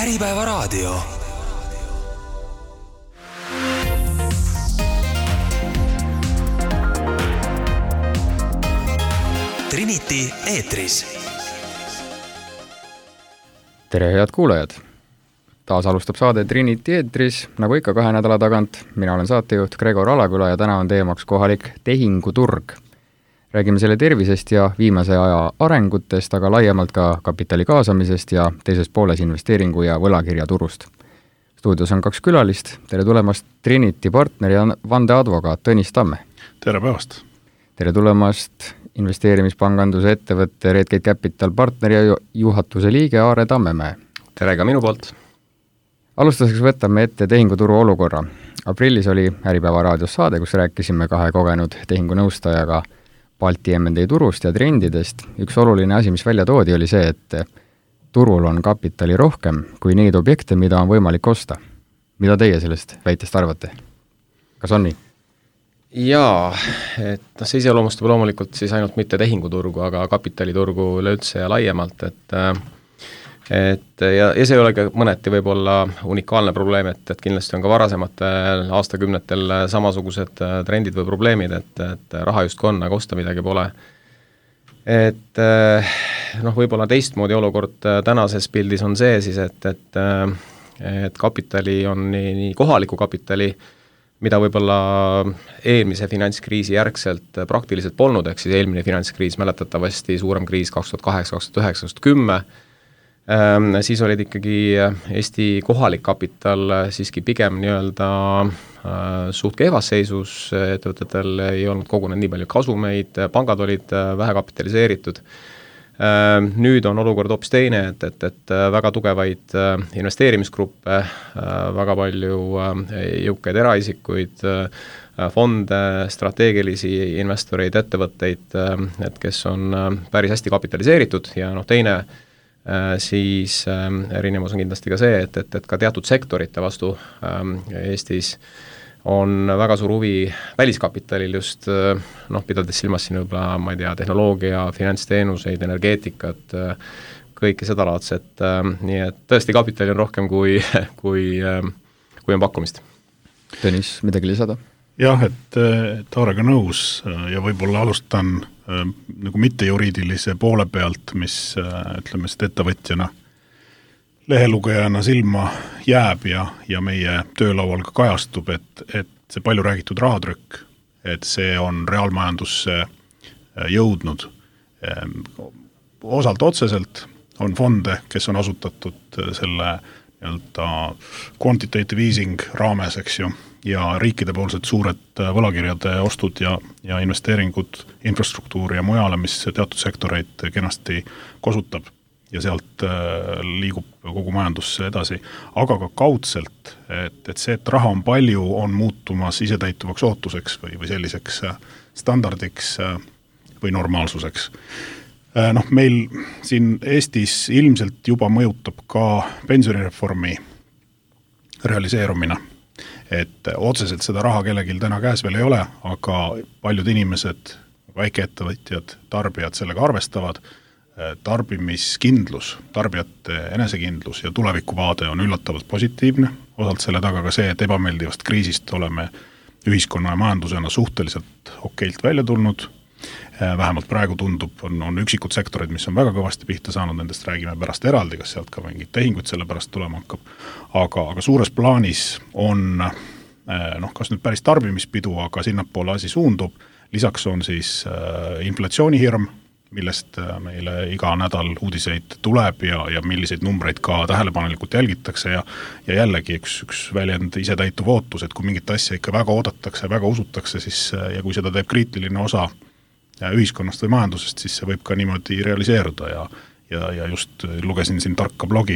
Äripäevaraadio. Trinity eetris. Tere, head kuulajad! Taas alustab saade Trinity eetris, nagu ikka 2 nädala tagant. Mina olen saatejuht Gregor Alaküla ja täna on teemaks kohalik tehinguturg. Räägime selle tervisest ja viimase aja arengutest, aga laiemalt ka kapitali kaasamisest ja teises pooles investeeringu ja võlakirjaturust. Stuudios on 2 külalist. Tere tulemast Trinity partner ja vandeadvokaat Tõnis Tamme. Tere päevast! Tere tulemast investeerimispanganduse ettevõtte Redgate Capital partner ja juhatuse liige Aare Tammemäe. Tere ka minu poolt! Alustuseks võtame ette tehinguturu olukorra. Aprillis oli Äripäeva raadios saade, kus rääkisime 2 kogenud tehingunõustajaga Balti M&A turust ja trendidest. Üks oluline asi, mis välja toodi, oli see, et turul on kapitali rohkem kui neid objekte, mida on võimalik osta. Mida teie sellest väitest arvate? Kas on nii? Jaa, et see iseloomustab loomulikult siis ainult mitte tehinguturgu, aga kapitaliturgu üleüldse ja laiemalt, ja see ei ole ka mõneti võib-olla unikaalne probleem, et kindlasti on ka varasematel aastakümnetel samasugused trendid või probleemid, et raha justkui on, aga osta midagi pole. Et võib-olla teistmoodi olukord tänases pildis on see siis, et kapitali on nii kohaliku kapitali, mida võib-olla eelmise finantskriisi järgselt praktiliselt polnud, ehk siis eelmine finantskriis mäletatavasti suurem kriis 2008, 2009, 2010, siis olid ikkagi Eesti kohalik kapital siiski pigem nii-öelda suht kehvas seisus, ettevõtetel ei olnud kogunenud nii palju kasumeid, pangad olid vähe kapitaliseeritud. Nüüd on olukord hoopis teine, et väga tugevaid investeerimisgruppe, väga palju jõukaid eraisikuid, fonde, strateegilisi investoreid, ettevõtteid, et kes on päris hästi kapitaliseeritud ja teine siis erinevus on kindlasti ka see, et ka teatud sektorite vastu Eestis on väga suur huvi väliskapitalil just, pidades silmas siin võib-olla, ma ei tea, tehnoloogia, finantsteenuseid, energeetikat, kõike seda laadset, nii et tõesti kapitali on rohkem kui on pakkumist. Tõnis, midagi lisada? Jah, et Aarega nõus ja võib-olla alustan nagu mittejuriidilise poole pealt, mis ütleme ettevõtjana, lehelugejana silma jääb ja meie töölaual ka kajastub, et see palju räägitud rahatrükk, et see on reaalmajandusse jõudnud. Osalt otseselt on fonde, kes on asutatud selle quantitative easing raames, eks ju, ja riikide poolsed suured võlakirjade ostud ja investeeringud infrastruktuuri ja mujale, mis teatud sektoreid kenasti kosutab ja sealt liigub kogu majandusse edasi. Aga ka kaudselt, et see, et raha on palju, on muutumas isetäituvaks ootuseks või selliseks standardiks või normaalsuseks. Meil siin Eestis ilmselt juba mõjutab ka pensionireformi realiseerumine. Et otseselt seda raha kellelgi täna käes veel ei ole, aga paljud inimesed, väikeettevõtjad, tarbijad sellega arvestavad. Tarbimiskindlus, tarbijate enesekindlus ja tulevikuvaade on üllatavalt positiivne. Osalt selle taga ka see, et ebameeldivast kriisist oleme ühiskonna ja majandusena suhteliselt okeilt välja tulnud. Vähemalt praegu tundub, on üksikud sektorid, mis on väga kõvasti pihta saanud, nendest räägime pärast eraldi, kas sealt ka mingid tehinguid selle pärast tulema hakkab. Aga suures plaanis on, kas nüüd päris tarbimispidu, aga sinnapoole asi suundub. Lisaks on siis inflatsioonihirm, millest meile iga nädal uudiseid tuleb ja milliseid numbreid ka tähelepanelikult jälgitakse ja jällegi üks väljend isetäituv ootus, et kui mingit asja ikka väga oodatakse, väga usutakse, siis, ja kui seda teeb kriitiline osa ühiskonnast või majandusest, siis see võib ka niimoodi realiseeruda ja just lugesin siin tarka blogi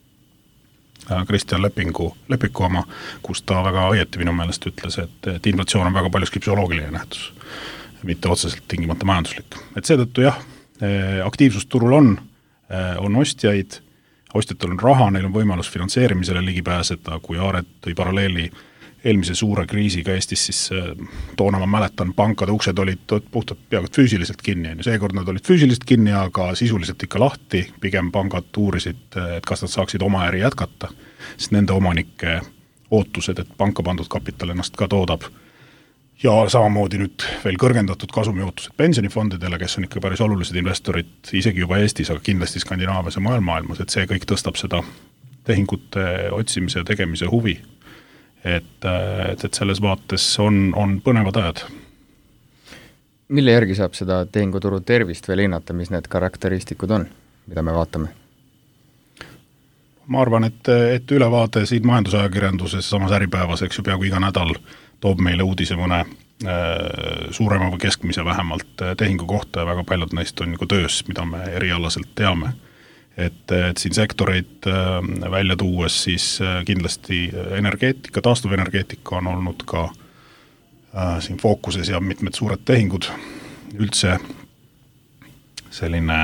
Kristjan Lepiku oma, kus ta väga õieti minu meelest ütles, et inflatsioon on väga paljuski psühholoogiline nähtus, mitte otseselt tingimata majanduslik. Et seetõttu jah, aktiivsus turul on ostjaid, ostjatel on raha, neil on võimalus finantseerimisele ligi pääseda, kui Aaret tõi paralleeli eelmise suure kriisiga Eestis, siis toona ma mäletan, pankade uksed olid puhtalt peaaegu füüsiliselt kinni, seekord nad olid füüsiliselt kinni, aga sisuliselt ikka lahti, pigem pangad uurisid, et kas nad saaksid oma äri jätkata, sest nende omanike ootused, et panka pandud kapital ennast ka toodab, ja samamoodi nüüd veel kõrgendatud kasumiootused pensionifondidele, kes on ikka päris olulised investorid, isegi juba Eestis, aga kindlasti Skandinaavias ja maailmas, et see kõik tõstab seda tehingute otsimise ja tegemise huvi. Et selles vaates on põnevad ajad. Mille järgi saab seda tehinguturu tervist veel hinnata, mis need karakteristikud on, mida me vaatame? Ma arvan, et ülevaade siin majandusajakirjanduses, samas Äripäevas, eks ju, peaaegu iga nädal toob meile uudise mõne suurema või keskmise vähemalt tehingu kohta ja väga paljud neist on nagu töös, mida me erialaselt teame. Et siin sektoreid välja tuues siis kindlasti energeetika, taastuvenergeetika on olnud ka siin fookuses ja mitmed suured tehingud. Üldse selline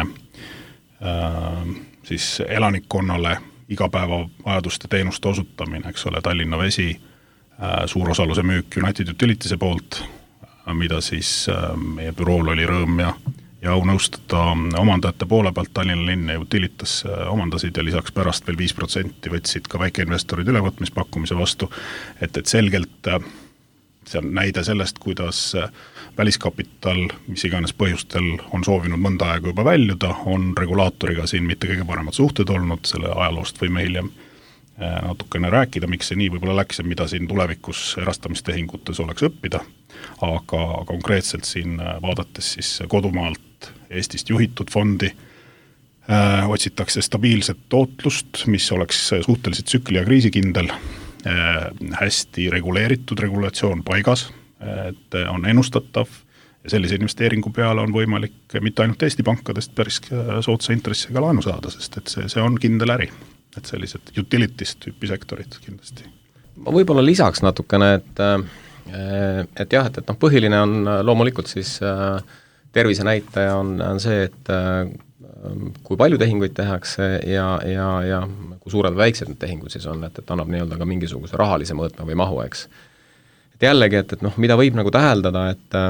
siis elanikkonnale igapäeva vajaduste teenuste osutamine, eks ole, Tallinna Vesi, suur osaluse müük United Utilitiese poolt, mida siis meie bürool oli rõõm ja au nõustada omandajate poole pealt Tallinna linn ja Utilitas omandasid ja lisaks pärast veel 5% võtsid ka väikeinvestorid ülevõtmispakkumise vastu, et selgelt see on näide sellest, kuidas väliskapital, mis iganes põhjustel on soovinud mõnda aega juba väljuda, on regulaatoriga siin mitte kõige paremad suhted olnud, selle ajaloost võime hiljem natukene rääkida, miks see nii võib-olla läks ja mida siin tulevikus erastamistehingutes oleks õppida, aga konkreetselt siin vaadates siis kodumaalt Eestist juhitud fondi otsitakse stabiilset tootlust, mis oleks suhteliselt tsükli- ja kriisikindel, hästi reguleeritud regulatsioon paigas, et on ennustatav ja sellise investeeringu peale on võimalik mitte ainult Eesti pankadest päris soodsa intressiga laenu saada, sest et see on kindel äri. Et sellised utilities tüüpi sektorid kindlasti. Ma võib-olla lisaks natukene, et jah, et põhiline on loomulikult siis tervise näitaja on see, et kui palju tehinguid tehakse ja kui suured väiksed need tehingud siis on, et annab nii-öelda ka mingisuguse rahalise mõõtme või mahu, eks. Et jällegi, et mida võib nagu täheldada,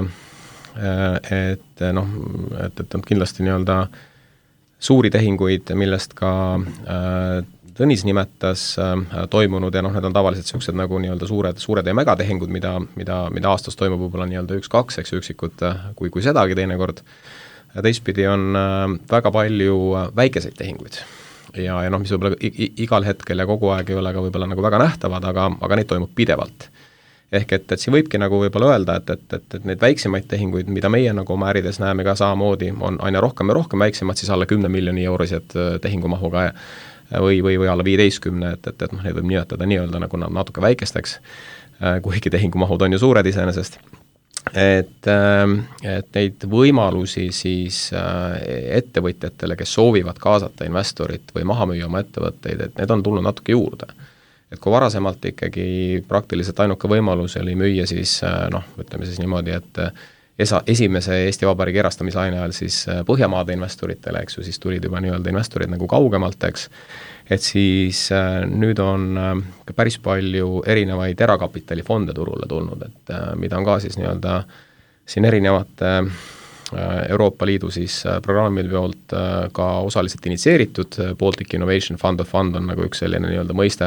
et on kindlasti nii-öelda suuri tehinguid, millest ka Tõnis nimetas toimunud ja need on tavaliselt sellised nagu nii-öelda suured ja megatehingud, mida aastas toimub võib-olla nii-öelda 1-2, eks üksikud, kui sedagi teinekord. Teistpidi on väga palju väikeseid tehinguid ja mis võib-olla igal hetkel ja kogu aeg ei ole ka võib-olla nagu väga nähtavad, aga neid toimub pidevalt. Ehk et siin võibki nagu võib-olla öelda, et neid väiksemaid tehinguid, mida meie nagu oma ärides näeme ka samamoodi, on aina rohkem ja rohkem väiksemad, siis alla 10 miljoni eurosed tehingumahuga või alla 15, et neid võib nimetada nii-öelda nagu natuke väikesteks, kuigi tehingumahud on ju suured iseenesest. Et neid võimalusi siis ettevõtjatele, kes soovivad kaasata investorit või maha müüa oma ettevõtteid, et need on tulnud natuke juurde. Et kui varasemalt ikkagi praktiliselt ainuke võimalus oli müüa siis, ütleme siis niimoodi, et esimese Eesti Vabariigi erastamislaine ajal siis Põhjamaade investoritele, eks ju, siis tulid juba nii-öelda investorid nagu kaugemalt, eks, et siis nüüd on päris palju erinevaid erakapitalifonde turule tulnud, et mida on ka siis nii-öelda siin erinevate Euroopa Liidu siis programmide poolt ka osaliselt initsieeritud, Baltic Innovation Fund of Fund on nagu üks selline nii-öelda mõiste,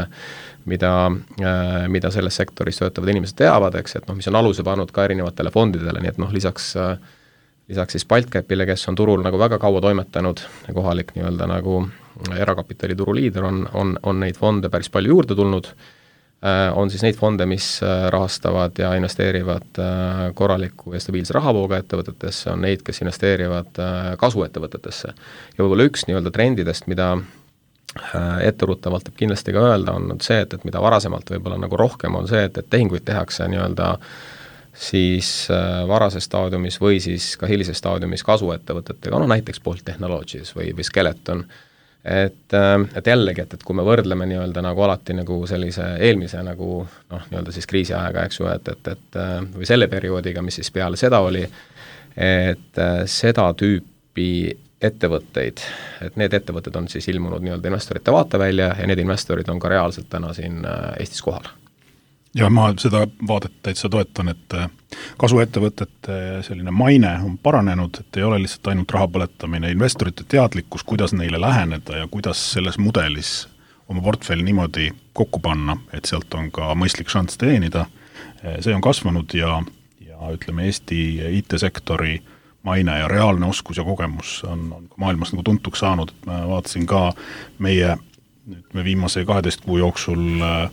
mida selles sektoris töötavad inimesed teavad, eks, et mis on aluse pannud ka erinevatele fondidele, nii et lisaks siis Baltcapile, kes on turul nagu väga kaua toimetanud, kohalik nii-öelda nagu erakapitali turu liider, on neid fonde päris palju juurde tulnud, on siis neid fonde, mis rahastavad ja investeerivad korraliku ja stabiilse rahavooga ettevõtetesse, on neid, kes investeerivad kasvuettevõtetesse. Ja võib-olla üks nii-öelda trendidest, mida etteruttavalt kindlasti ka öelda, on see, et mida varasemalt võib-olla nagu rohkem on see, et tehinguid tehakse nii-öelda siis varases staadiumis või siis ka hilises staadiumis kasvuettevõtetega, näiteks Bolt Technologies või Skeleton, et jällegi, et kui me võrdleme nii-öelda nagu alati nagu sellise eelmise nagu nii-öelda siis kriisiajaga, eks ju, et või selle perioodiga, mis siis peale seda oli, et seda tüüpi ettevõtteid, et need ettevõtted on siis ilmunud nii-öelda investorite vaatevälja ja need investorid on ka reaalselt täna siin Eestis kohal. Ja ma seda vaadet täitsa toetan, et kasvuettevõtete selline maine on paranenud, et ei ole lihtsalt ainult raha põletamine, investorite teadlikkus, kuidas neile läheneda ja kuidas selles mudelis oma portfelli niimoodi kokku panna, et sealt on ka mõistlik šanss teenida. See on kasvanud ja ütleme, Eesti IT-sektori maine ja reaalne oskus ja kogemus on maailmas nagu tuntuks saanud. Ma vaatasin ka meie viimase 12 kuu jooksul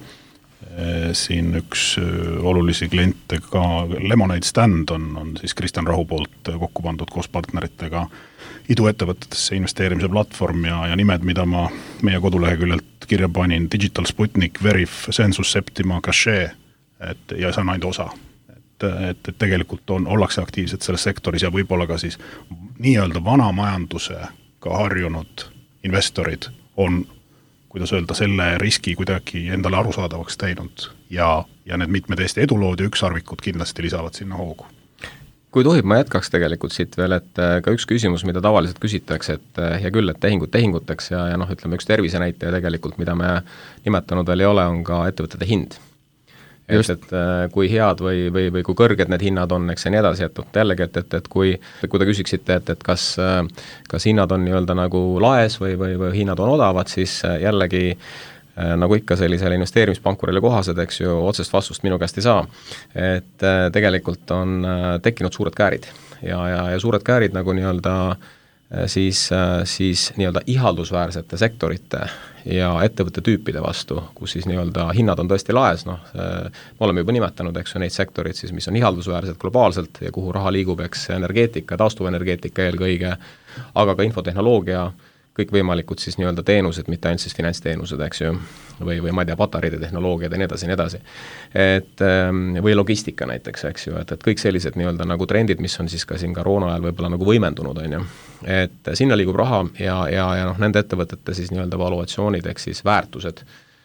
siin üks olulisi kliente ka Lemonade Stand on siis Kristjan Rahu poolt kokku pandud koos partneritega iduettevõtetesse investeerimise platvorm ja nimed, mida ma meie koduleheküljelt kirja panin, Digital Sputnik, Verif, Sensus, Septima, Cache, ja see on ainult osa. Et tegelikult ollakse aktiivsed selles sektoris ja võib-olla ka siis nii-öelda vana majandusega harjunud investorid on, kuidas öelda, selle riski kuidagi endale arusaadavaks teinud ja need mitmed Eesti edulood ja ükssarvikud kindlasti lisavad sinna hoogu. Kui tohib, ma jätkaks tegelikult siit veel, et ka üks küsimus, mida tavaliselt küsitakse, et ja küll, et tehinguteks ja noh, ütleme üks tervisenäitaja tegelikult, mida me nimetanud veel ei ole, on ka ettevõtete hind. Et kui head või kui kõrged need hinnad on, eks ja nii edasi, et jällegi, et kui te küsiksite, et kas hinnad on nii-öelda nagu laes või hinnad on odavad, siis jällegi nagu ikka sellisele investeerimispankurile kohased, eks ju, otsest vastust minu käest ei saa. Et tegelikult on tekkinud suured käärid ja suured käärid nagu nii-öelda siis nii-öelda ihaldusväärsete sektorite ja ettevõtte tüüpide vastu, kus siis nii-öelda hinnad on tõesti laes, noh, me oleme juba nimetanud, eks ju, neid sektorid siis, mis on ihaldusväärsed globaalselt ja kuhu raha liigub, eks energeetika, taastuvenergeetika eelkõige, aga ka infotehnoloogia, kõik võimalikud siis nii-öelda teenused, mitte ainult siis finantsteenused, eks ju, või ma ei tea, pataride tehnoloogiad ja nii edasi. Et, või logistika näiteks, eks ju, et kõik sellised nii-öelda nagu trendid, mis on siis ka siin koroona ajal võib-olla nagu võimendunud, on ju. Et sinna liigub raha ja noh, nende ettevõtete siis nii-öelda valuatsioonid, ehk siis väärtused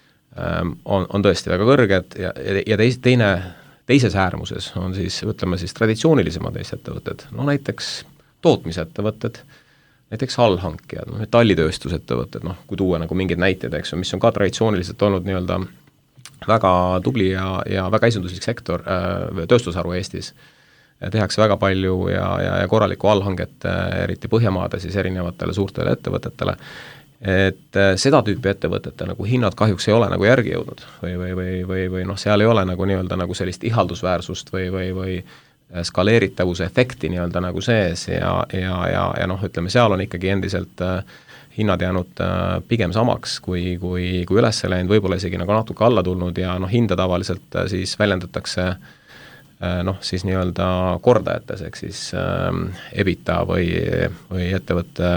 on tõesti väga kõrged ja teises äärmuses on siis, ütleme siis traditsioonilisemad Eesti ettevõtted, no näiteks tootmisettevõtted, näiteks allhankijad, metallitööstusettevõtted, noh, kui tuua nagu mingid näited, eks ju, mis on ka traditsiooniliselt olnud nii-öelda väga tubli ja väga esinduslik sektor, tööstusharu Eestis. Tehakse väga palju ja korralikku allhanget, eriti Põhjamaade siis erinevatele suurtele ettevõtetele, et seda tüüpi ettevõtete nagu hinnad kahjuks ei ole nagu järgi jõudnud või noh, seal ei ole nagu nii-öelda nagu sellist ihaldusväärsust või skaleeritavuse efekti nii-öelda nagu sees ja noh, ütleme, seal on ikkagi endiselt hinnad jäänud pigem samaks kui üles läinud, võib-olla isegi nagu natuke alla tulnud ja noh, hinda tavaliselt siis väljendatakse noh, siis nii-öelda kordajates, ehk siis EBITDA või ettevõtte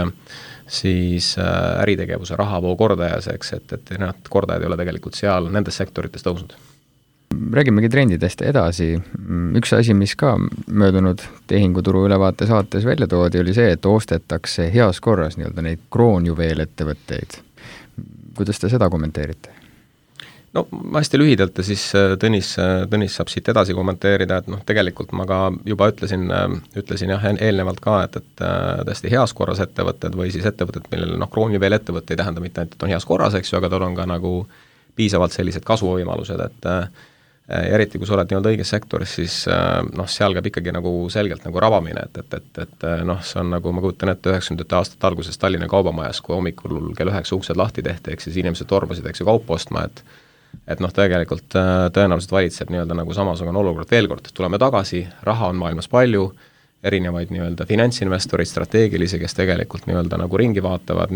siis äritegevuse rahavoo kordajas, eks, et need kordajad ei ole tegelikult seal nendes sektorites tõusnud. Räägimegi trendidest edasi. Üks asi, mis ka möödunud tehinguturu ülevaate saates välja toodi, oli see, et ostetakse heas korras nii-öelda neid kroonjuveelettevõtteid. Kuidas te seda kommenteerite? No hästi lühidalt ja siis Tõnis saab siit edasi kommenteerida, et noh, tegelikult ma ka juba ütlesin jah eelnevalt ka, et tõesti heas korras ettevõtted või siis ettevõtted, millele noh, kroonjuveelettevõte ei tähenda mitte ainult, et on heas korras, eks ju, aga tal on ka nagu piisavalt sellised kasvuvõimalused, et eriti kui sa oled nii-öelda õiges sektoris, siis noh, seal käib ikkagi nagu selgelt nagu rabamine, et noh, see on nagu, ma kujutan ette 90. aastate alguses Tallinna kaubamajas, kui hommikul kell 9 uksed lahti tehti, eks siis inimesed tormasid, eks ju, kaupa ostma, et noh, tegelikult tõenäoliselt valitseb nii-öelda nagu samasugune olukord veel kord, tuleme tagasi, raha on maailmas palju, erinevaid nii-öelda finantsinvestorid, strateegilisi, kes tegelikult nii-öelda nagu ringi vaatavad,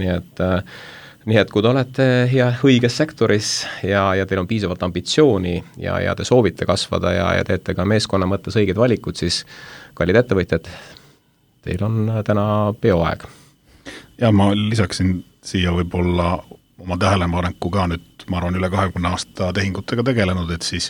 nii et kui te olete õiges sektoris ja teil on piisavalt ambitsiooni ja te soovite kasvada ja teete ka meeskonna mõttes õiged valikud, siis kallid ettevõtjad, teil on täna peoaeg. Ja ma lisaksin siia võib-olla oma tähelepaneku ka nüüd, ma arvan, üle 20 aasta tehingutega tegelenud, et siis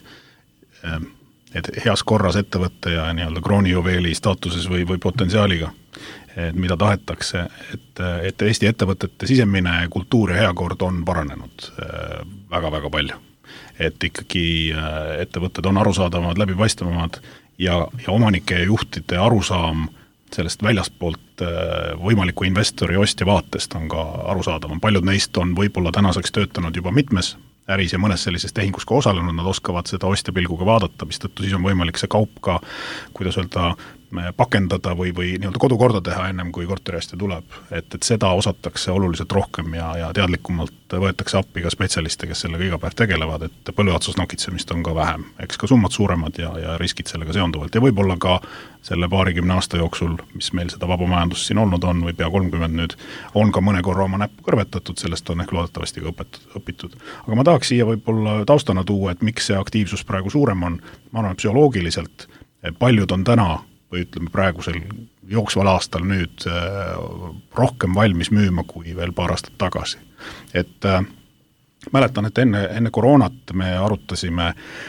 et heas korras ettevõtte ja nii-öelda kroonijuveeli staatuses või potentsiaaliga, mida tahetakse, et Eesti ettevõtete sisemine kultuur ja heakord on paranenud väga-väga palju. Et ikkagi ettevõtted on arusaadavamad, läbipaistvamad ja omanike ja juhtide arusaam sellest väljastpoolt võimaliku investori ostja vaatest on ka arusaadavam. Paljud neist on võib-olla tänaseks töötanud juba mitmes äris ja mõnes sellises tehingus ka osalenud, nad oskavad seda ostjapilguga vaadata, mistõttu siis on võimalik see kaup ka, kuidas öelda, pakendada või nii-öelda kodukorda teha ennem, kui korteriostja tuleb. Et seda osatakse oluliselt rohkem ja teadlikumalt võetakse appi ka spetsialiste, kes sellega iga päev tegelevad, et põlveotsas nokitsemist on ka vähem. Eks ka summad suuremad ja riskid sellega seonduvalt. Ja võib-olla ka selle 20 aasta jooksul, mis meil seda vaba majandust siin olnud on, või pea 30 nüüd, on ka mõne korra oma näppu kõrvetatud, sellest on ehk loodetavasti ka õpitud. Aga ma tahaks siia võib-olla taustana tuua, et miks see aktiivsus praegu suurem on. Ma arvan, psühholoogiliselt paljud on täna või ütleme praegusel jooksval aastal nüüd rohkem valmis müüma kui veel paar aastat tagasi. Et mäletan, et enne koroonat me arutasime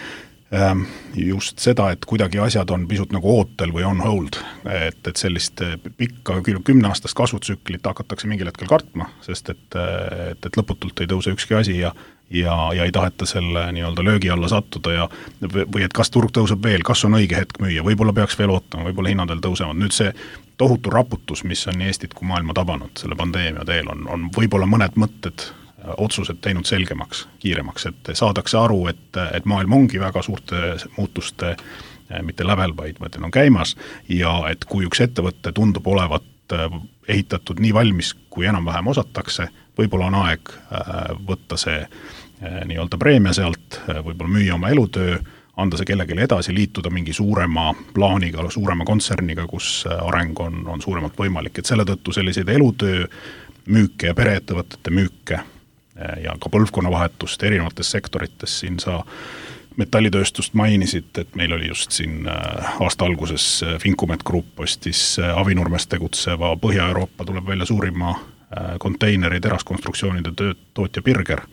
just seda, et kuidagi asjad on pisut nagu ootel või on hold, et sellist pikka 10-aastast kasvutsüklit hakatakse mingil hetkel kartma, sest et lõputult ei tõuse ükski asi ja ei taheta selle nii-öelda löögi alla sattuda või et kas turg tõuseb veel, kas on õige hetk müüa, võib-olla peaks veel ootama, võib-olla hinnad veel tõusevad. Nüüd see tohutu raputus, mis on nii Eestit kui maailma tabanud selle pandeemia teel, on võib-olla mõned mõtted, otsused teinud selgemaks, kiiremaks, et saadakse aru, et maailm ongi väga suurte muutuste mitte lävel, vaid on käimas ja et kui üks ettevõte tundub olevat ehitatud nii valmis, kui enam-vähem osatakse, võib-olla on aeg võtta see nii-öelda preemia sealt, võib-olla müüa oma elutöö, anda see kellelegi edasi, liituda mingi suurema plaaniga, suurema kontserniga, kus areng on suuremalt võimalik, et selle tõttu selliseid elutöö müüke ja pereettevõtete müüke ja ka põlvkonnavahetust erinevates sektorites, siin sa metallitööstust mainisid, et meil oli just siin aasta alguses Finkumet Group ostis Avinurmes tegutseva Põhja-Euroopa tuleb välja suurima konteineri teraskonstruktsioonide tootja Birger,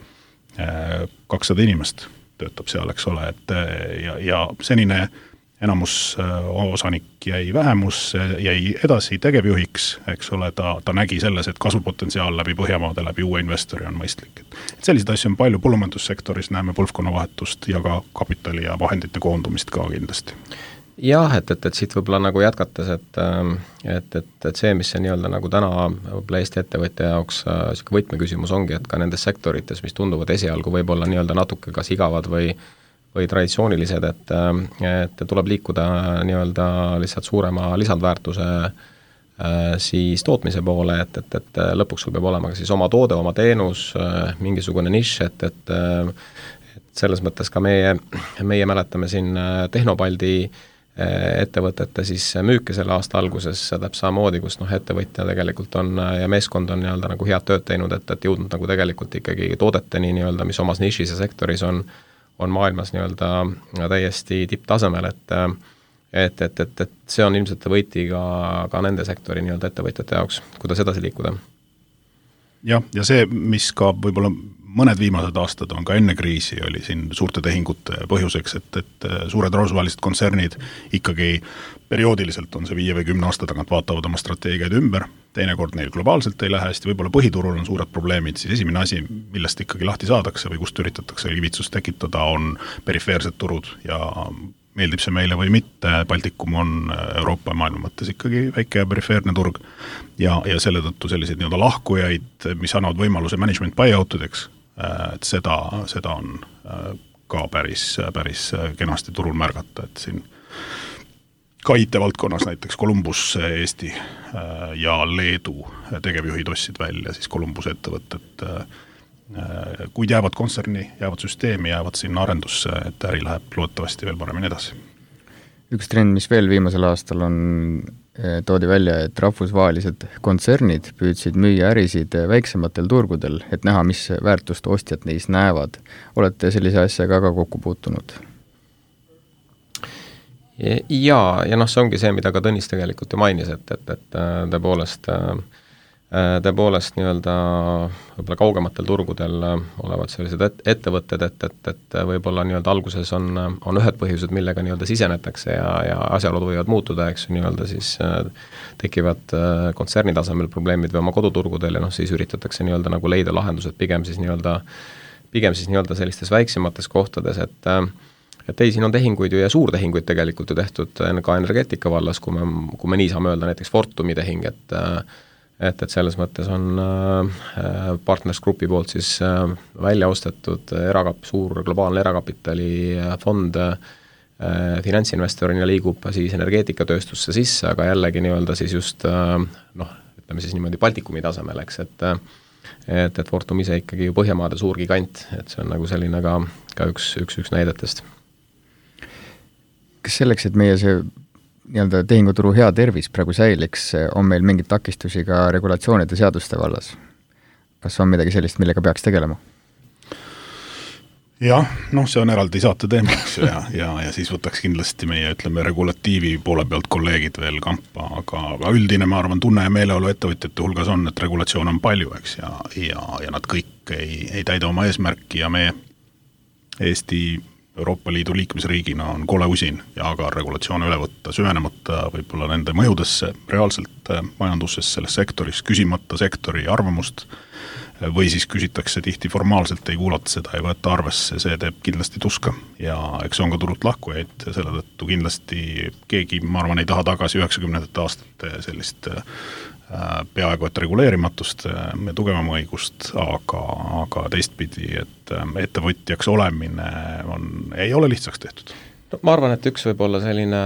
200 inimest töötab seal, eks ole, et ja senine enamus osanik jäi vähemus, jäi edasi tegevjuhiks, eks ole, ta nägi selles, et kasvupotentsiaal läbi Põhjamaade, läbi uue investori on mõistlik. Et selliseid asju on palju, põllumajandussektoris näeme põlvkonnavahetust ja ka kapitali ja vahendite koondumist ka kindlasti. Jah, et siit võib-olla nagu jätkates, et see, mis see nii-öelda nagu täna võib-olla Eesti ettevõtja jaoks võtmeküsimus ongi, et ka nendes sektorites, mis tunduvad esialgu võib-olla nii-öelda natuke kas igavad või traditsioonilised, et tuleb liikuda nii-öelda lihtsalt suurema lisandväärtuse siis tootmise poole, et lõpuks sul peab olema ka siis oma toode, oma teenus, mingisugune nišš, et selles mõttes ka meie mäletame siin Tehnobaldi ettevõtete siis müüke selle aasta alguses täpselt samamoodi, kus ettevõtja tegelikult on ja meeskond on nii-öelda nagu head tööd teinud, et jõudnud nagu tegelikult ikkagi toodeteni nii-öelda, mis omas nišis ja sektoris on maailmas nii-öelda täiesti tipptasemel, et see on ilmselt võiti ka nende sektori nii-öelda ettevõtjate jaoks, kuidas edasi liikuda. Ja see, mis ka võib-olla mõned viimased aastad on ka enne kriisi, oli siin suurte tehingute põhjuseks, et suured rahvusvahelised kontsernid ikkagi perioodiliselt on see 5 või 10 aasta tagant vaatavad oma strateegiaid ümber, teinekord neil globaalselt ei lähe hästi, võib-olla põhiturul on suured probleemid, siis esimene asi, millest ikkagi lahti saadakse või kust üritatakse kivitsust tekitada, on perifeersed turud ja meeldib see meile või mitte, Baltikum on Euroopa ja maailma mõttes ikkagi väike ja perifeerne turg ja selle tõttu selliseid nii-öelda lahkujaid, mis annavad võimaluse management buyout'ideks, et seda on ka päris kenasti turul märgata, et siin ka IT-valdkonnas näiteks Columbus Eesti ja Leedu tegevjuhid ostsid välja siis Columbuse ettevõtted, kuid jäävad kontserni, jäävad süsteemi, jäävad sinna arendusse, et äri läheb loodetavasti veel paremini edasi. Üks trend, mis veel viimasel aastal toodi välja, et rahvusvahelised kontsernid püüdsid müüa ärisid väiksematel turgudel, et näha, mis väärtust ostjad neis näevad. Olete sellise asjaga ka kokku puutunud? Ja see ongi see, mida ka Tõnis tegelikult ju mainis, et tõepoolest nii-öelda võib-olla kaugematel turgudel olevad sellised ettevõtted, et võib-olla nii-öelda alguses on ühed põhjused, millega nii-öelda sisenetakse ja asjaolud võivad muutuda, eks nii-öelda siis tekivad kontserni tasemel probleemid või oma koduturgudel ja siis üritatakse nii-öelda nagu leida lahendused pigem siis nii-öelda sellistes väiksemates kohtades, et siin on tehinguid ju ja suurtehinguid tegelikult ju tehtud ka energeetika vallas, kui me nii saame öelda näiteks Fortumi tehing, et selles mõttes on Partners Grupi poolt siis välja ostetud suur globaalne erakapitali fond finantsinvestorina liigub siis energeetikatööstusse sisse, aga jällegi nii-öelda siis just ütleme siis niimoodi Baltikumi tasemel, eks, et Fortum ise ikkagi ju Põhjamaade suur gigant, et see on nagu selline ka üks näidetest. Kas selleks, et meie see nii-öelda tehinguturu hea tervis praegu säiliks, on meil mingeid takistusi ka regulatsioonide seaduste vallas? Kas on midagi sellist, millega peaks tegelema? Jah, see on eraldi saate teema, eks ju, ja siis võtaks kindlasti meie, ütleme, regulatiivi poole pealt kolleegid veel kampa, aga üldine, ma arvan, tunne ja meeleolu ettevõtjate hulgas on, et regulatsioon on palju, eks, ja nad kõik ei täida oma eesmärki ja meie Eesti Euroopa Liidu liikmesriigina on kole usin ja aga regulatsioone üle võtta, süvenemata võib-olla nende mõjudesse reaalselt majanduses selles sektoris, küsimata sektori arvamust või siis küsitakse tihti formaalselt, ei kuulata seda, ei võeta arvesse, see teeb kindlasti tuska ja eks on ka turult lahkujaid, selle tõttu kindlasti keegi, ma arvan, ei taha tagasi 90. aastate sellist peaaegu et reguleerimatust ja tugevama õigust, aga teistpidi, et ettevõtjaks olemine ei ole lihtsaks tehtud. No, ma arvan, et üks võib olla selline,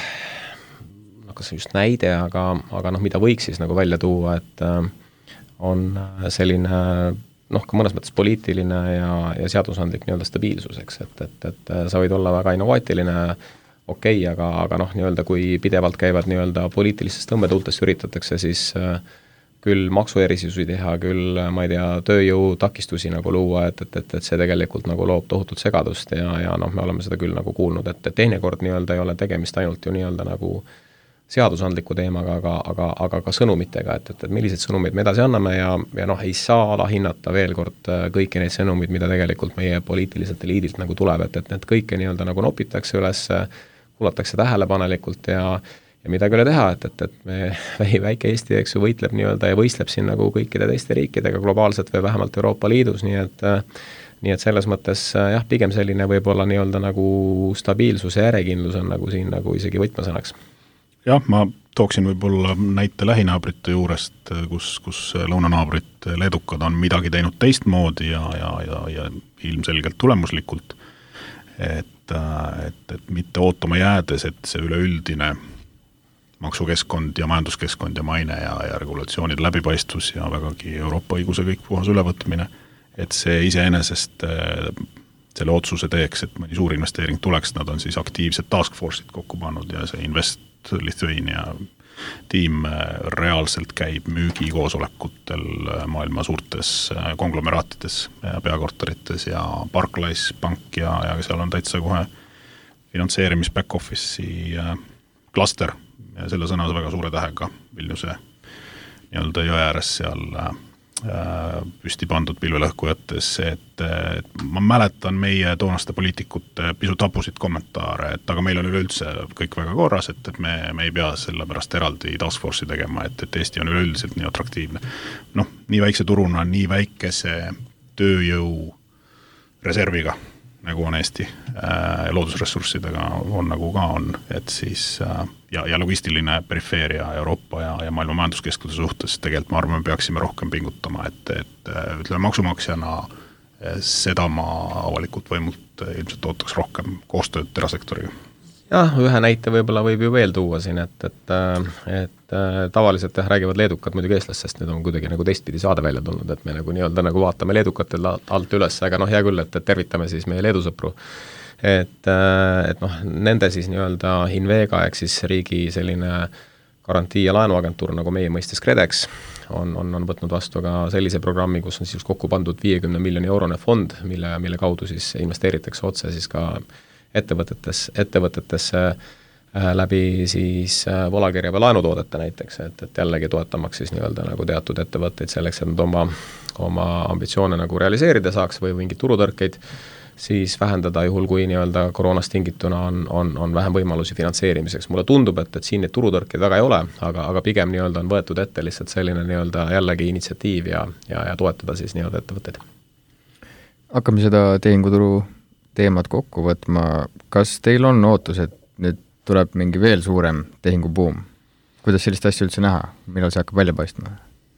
kas just näide, aga mida võiks siis nagu välja tuua, et on selline ka mõnes mõttes poliitiline ja seadusandlik nii-öelda stabiilsuseks, et sa võid olla väga innovaatiline, aga nii-öelda kui pidevalt käivad nii-öelda poliitilistest tõmbetuultest üritatakse, siis küll maksuerisusi teha, küll, ma ei tea, tööjõu takistusi nagu luua, et see tegelikult nagu loob tohutut segadust ja me oleme seda küll nagu kuulnud, et teinekord nii-öelda ei ole tegemist ainult ju nii-öelda nagu seadusandliku teemaga, aga ka sõnumitega, et millised sõnumid me edasi anname ja ei saa alahinnata veel kord kõiki neid sõnumid, mida tegelikult meie poliitiliselt eliidilt nagu tuleb, et kõike nii-öelda nagu nopitakse üles, kuulatakse tähelepanelikult ja midagi üle teha, et me väike Eesti, eks ju, võitleb nii-öelda ja võistleb siin nagu kõikide teiste riikidega globaalselt või vähemalt Euroopa Liidus, nii et selles mõttes jah, pigem selline võib-olla nii-öelda nagu stabiilsus ja järjekindlus on nagu siin nagu isegi võtmesõnaks. Jah, ma tooksin võib-olla näite lähinaabrite juurest, kus lõunanaabrid leedukad on midagi teinud teistmoodi ja ilmselgelt tulemuslikult, et mitte ootama jäädes, et see üleüldine maksukeskkond ja majanduskeskkond ja maine ja regulatsioonide läbipaistvus ja vägagi Euroopa õiguse kõik puhas ülevõtmine, et see iseenesest selle otsuse teeks, et mõni suur investeering tuleks, nad on siis aktiivsed task force'id kokku pannud ja see Invest Lithuania tiim reaalselt käib müügikoosolekutel maailma suurtes konglomeraatides ja peakorterites ja Barclays pank ja seal on täitsa kohe finantseerimis back office'i klaster ja selle sõnas väga suure tähega Vilniuse nii-öelda jõe ääres seal püsti pandud pilvelõhkujates, et ma mäletan meie toonaste poliitikute pisut hapusid kommentaare, et aga meil on üleüldse kõik väga korras, et me ei pea selle pärast eraldi task force'i tegema, et Eesti on üleüldiselt nii atraktiivne. Nii väikse turuna, nii väikese tööjõu reserviga, nagu on Eesti, loodusressurssidega on nagu ka on, et siis ja logistiline perifeeria Euroopa ja maailma majanduskeskuse suhtes tegelikult ma arvan, me peaksime rohkem pingutama, et ütleme maksumaksjana seda ma avalikult võimult ilmselt ootaks rohkem koostööd erasektoriga. Jah, ühe näite võib-olla võib ju veel tuua siin, et tavaliselt räägivad leedukad muidugi eestlastest, need on kuidagi nagu teistpidi saade välja tulnud, et me nagu nii-öelda nagu vaatame leedukatel alt üles, aga hea küll, et tervitame siis meie leedusõpru. Et nende siis nii-öelda Invega ehk siis riigi selline garantii- ja laenuagentuur, nagu meie mõistes KredEx, on võtnud vastu ka sellise programmi, kus on siis kokku pandud 50 miljoni eurone fond, mille kaudu siis investeeritakse otse siis ka ettevõtetesse läbi siis võlakirja või laenutoodete näiteks, et jällegi toetamaks siis nii-öelda nagu teatud ettevõtteid selleks, et nad oma ambitsioone nagu realiseerida saaks või mingid turutõrkeid, siis vähendada juhul, kui nii-öelda koroonast tingituna on vähem võimalusi finantseerimiseks. Mulle tundub, et siin neid turutõrkeid väga ei ole, aga pigem nii-öelda on võetud ette lihtsalt selline nii-öelda jällegi initsiatiiv ja toetada siis nii-öelda ettevõtteid. Hakkame seda tehinguturu teemad kokku võtma. Kas teil on ootus, et nüüd tuleb mingi veel suurem tehingubuum? Kuidas sellist asja üldse näha? Millal see hakkab välja paistma?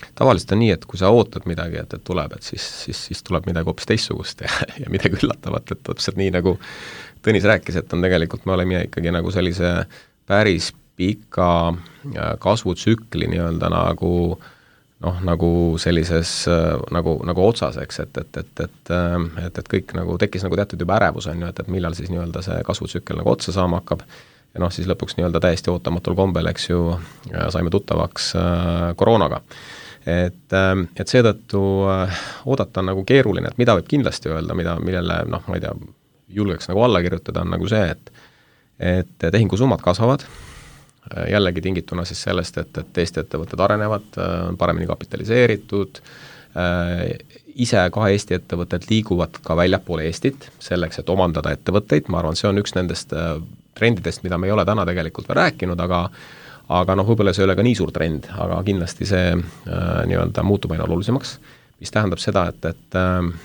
tavaliselt on nii, et kui sa ootad midagi, et tuleb, et siis tuleb midagi hoopis teistsugust ja midagi üllatavat, et täpselt nii nagu Tõnis rääkis, et on tegelikult, me oleme ikkagi nagu sellise päris pika kasvutsükli nii-öelda nagu sellises nagu otsas, eks, et kõik nagu tekkis nagu teatud juba ärevus on ju, et millal siis nii-öelda see kasvutsükkel nagu otsa saama hakkab ja siis lõpuks nii-öelda täiesti ootamatul kombel, eks ju, saime tuttavaks koroonaga. Et seetõttu oodata on nagu keeruline, et mida võib kindlasti öelda, millele, ma ei tea, julgeks nagu alla kirjutada, on nagu see, et tehingusummad kasvavad, jällegi tingituna siis sellest, et Eesti ettevõtted arenevad, on paremini kapitaliseeritud, ise ka Eesti ettevõtted liiguvad ka väljapoole Eestit, selleks, et omandada ettevõtteid, ma arvan, see on üks nendest trendidest, mida me ei ole täna tegelikult veel rääkinud, aga võib-olla see ei ole ka nii suur trend, aga kindlasti see nii-öelda muutub aina olulisemaks, mis tähendab seda, et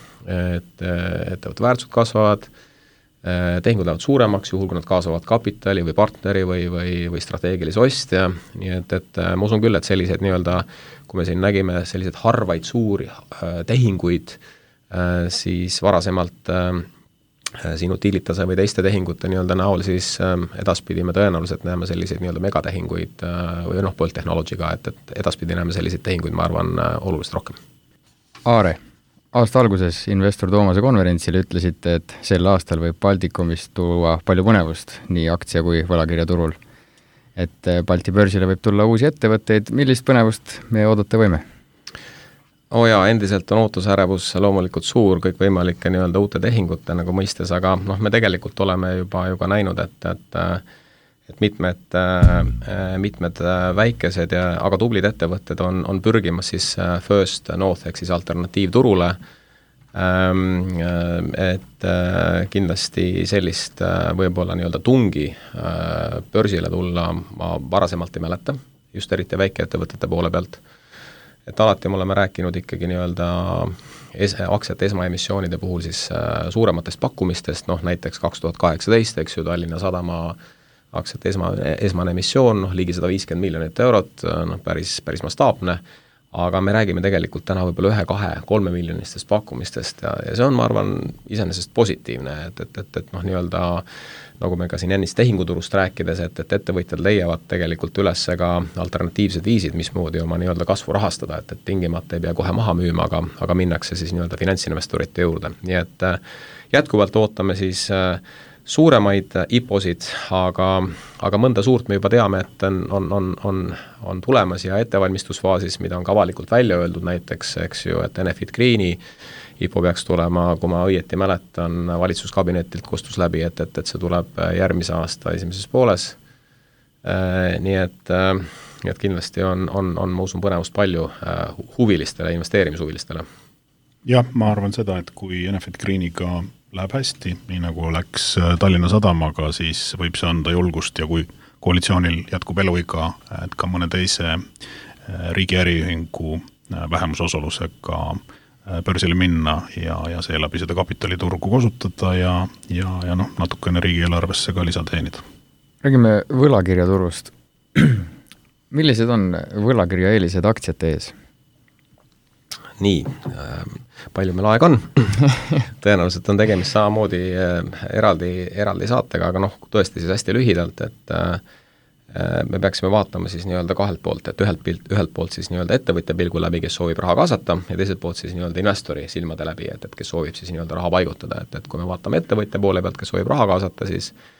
ettevõtte väärtused kasvavad, tehingud lähevad suuremaks, juhul kui nad kaasavad kapitali või partneri või strateegilise ostja, nii et ma usun küll, et sellised nii-öelda, kui me siin nägime selliseid harvaid suuri tehinguid, siis varasemalt siin Utilitase või teiste tehingute nii-öelda näol, siis edaspidi me tõenäoliselt näeme selliseid nii-öelda megatehinguid või Bolt Technology'ga, et edaspidi näeme selliseid tehinguid, ma arvan, oluliselt rohkem. Aare, aasta alguses investor Toomase konverentsil ütlesite, et sel aastal võib Baltikumist tuua palju põnevust nii aktsia kui võlakirjaturul. Et Balti börsile võib tulla uusi ettevõtteid, millist põnevust me oodata võime? Endiselt on ootusärevus loomulikult suur kõikvõimalike nii-öelda uute tehingute nagu mõistes, aga me tegelikult oleme juba näinud, et mitmed väikesed aga tublid ettevõtted on pürgimas siis First North ehk siis alternatiivturule, et kindlasti sellist võib-olla nii-öelda tungi börsile tulla ma varasemalt ei mäleta, just eriti väikeettevõtete poole pealt. Et alati me oleme rääkinud ikkagi nii-öelda aktsiate esmaemissioonide puhul siis suurematest pakkumistest, näiteks 2018, eks ju, Tallinna Sadama aktsiate esmane emissioon, ligi 150 miljonit eurot, päris mastaapne, aga me räägime tegelikult täna võib-olla 1, 2, 3 miljonistest pakkumistest ja see on, ma arvan, iseenesest positiivne, et nii-öelda nagu me ka siin ennist tehinguturust rääkides, et ettevõtjad leiavad tegelikult üles ka alternatiivsed viisid, mismoodi oma nii-öelda kasvu rahastada, et tingimata ei pea kohe maha müüma, aga minnakse siis nii-öelda finantsinvestorite juurde. Nii et jätkuvalt ootame siis suuremaid IPO-sid, aga mõnda suurt me juba teame, et on tulemas ja ettevalmistusfaasis, mida on ka avalikult välja öeldud näiteks, eks ju, et Enefit Greeni IPO peaks tulema, kui ma õieti mäletan, valitsuskabinetilt kostus läbi, et see tuleb järgmise aasta esimeses pooles. Nii et kindlasti on, ma usun, põnevust palju huvilistele, investeerimishuvilistele. Jah, ma arvan seda, et kui Enefit Greeniga läheb hästi, nii nagu läks Tallinna Sadamaga, siis võib see anda julgust ja kui koalitsioonil jätkub eluiga, et ka mõne teise riigi äriühingu vähemusosalusega börsile minna ja seeläbi seda kapitaliturgu kasutada ja natukene riigieelarvesse ka lisa teenida. Räägime võlakirjaturust. Millised on võlakirja eelised aktsiate ees? Nii, palju meil aeg on. Tõenäoliselt on tegemist samamoodi eraldi saatega, aga tõesti siis hästi lühidalt, et me peaksime vaatama siis nii-öelda kahelt poolt, et ühelt poolt siis nii-öelda ettevõtja pilgu läbi, kes soovib raha kaasata ja teiselt poolt siis nii-öelda investori silmade läbi, et kes soovib siis nii-öelda raha paigutada, et kui me vaatame ettevõtja poole pealt, kes soovib raha kaasata,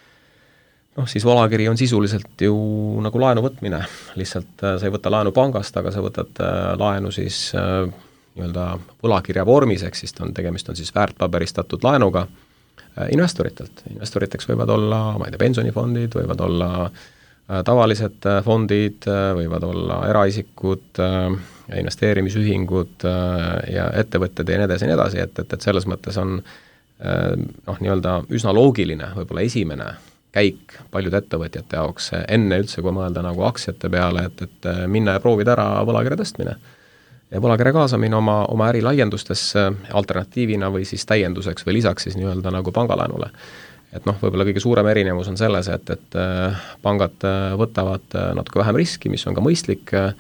siis võlakiri on sisuliselt ju nagu laenu võtmine, lihtsalt sa ei võta laenu pangast, aga sa võtad laenu siis nii-öelda võlakirja vormis, ehk siis tegemist on siis väärtpaberistatud laenuga investoritelt. Investoriteks võivad olla, ma ei tea, pensionifondid, võivad olla tavalised fondid, võivad olla eraisikud, investeerimisühingud ja ettevõtted ja nii edasi, et selles mõttes on nii-öelda üsna loogiline võib-olla esimene käik paljude ettevõtjate jaoks, enne üldse, kui mõelda nagu aktsiate peale, et minna ja proovida ära võlakirja tõstmine. Ja võlakirja kaasamine oma äri laiendustesse alternatiivina või siis täienduseks või lisaks siis nii-öelda nagu pangalaenule. Et võib-olla kõige suurem erinevus on selles, et pangad võtavad natuke vähem riski, mis on ka mõistlik,